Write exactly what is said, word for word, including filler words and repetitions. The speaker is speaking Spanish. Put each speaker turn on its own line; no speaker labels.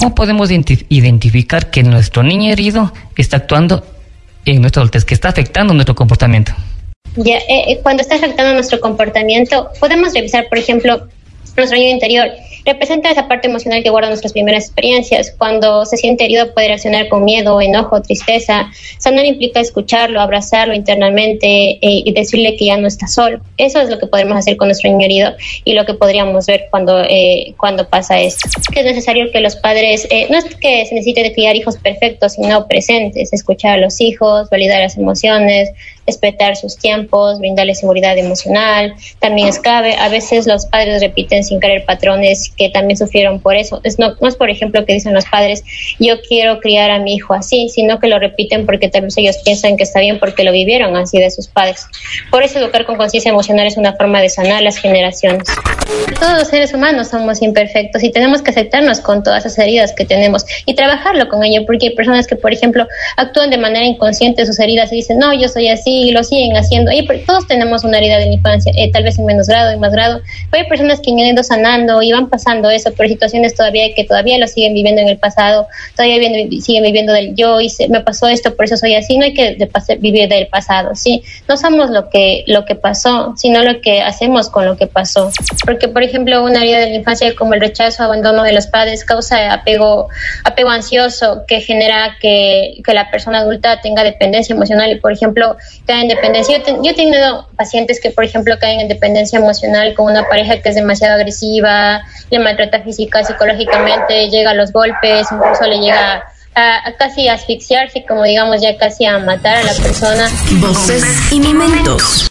¿cómo podemos identificar que nuestro niño herido está actuando en nuestra adultez, que está afectando nuestro comportamiento?
Ya, eh, cuando está afectando nuestro comportamiento, podemos revisar, por ejemplo, nuestro niño interior. Representa esa parte emocional que guarda nuestras primeras experiencias. Cuando se siente herido puede reaccionar con miedo, enojo, tristeza. Sanar implica escucharlo, abrazarlo internamente eh, y decirle que ya no está solo. Eso es lo que podemos hacer con nuestro niño herido y lo que podríamos ver cuando, eh, cuando pasa esto. Es necesario que los padres, eh, no es que se necesite de criar hijos perfectos, sino presentes, escuchar a los hijos, validar las emociones, respetar sus tiempos, brindarles seguridad emocional. También es clave, a veces los padres repiten sin querer patrones que también sufrieron por eso. Es no, no es, por ejemplo, que dicen los padres, yo quiero criar a mi hijo así, sino que lo repiten porque tal vez ellos piensan que está bien porque lo vivieron así de sus padres. Por eso educar con conciencia emocional es una forma de sanar las generaciones. Todos los seres humanos somos imperfectos y tenemos que aceptarnos con todas esas heridas que tenemos y trabajarlo con ello, porque hay personas que, por ejemplo, actúan de manera inconsciente de sus heridas y dicen, no, yo soy así, y lo siguen haciendo. Y todos tenemos una herida de la infancia, eh, tal vez en menos grado, en más grado, pero hay personas que han ido sanando y van pasando eso, pero situaciones todavía que todavía lo siguen viviendo en el pasado, todavía viviendo, siguen viviendo del yo hice, me pasó esto, por eso soy así. No hay que de pas- vivir del pasado, ¿sí? No somos lo que, lo que pasó, sino lo que hacemos con lo que pasó. Porque, por ejemplo, una herida de la infancia como el rechazo, abandono de los padres causa apego, apego ansioso que genera que, que la persona adulta tenga dependencia emocional y, por ejemplo, caen en dependencia. Yo, te, yo he tenido pacientes que, por ejemplo, caen en dependencia emocional con una pareja que es demasiado agresiva, le maltrata física, psicológicamente, llega a los golpes, incluso le llega a, a casi asfixiarse, como digamos ya casi a matar a la persona.
Voces y momentos.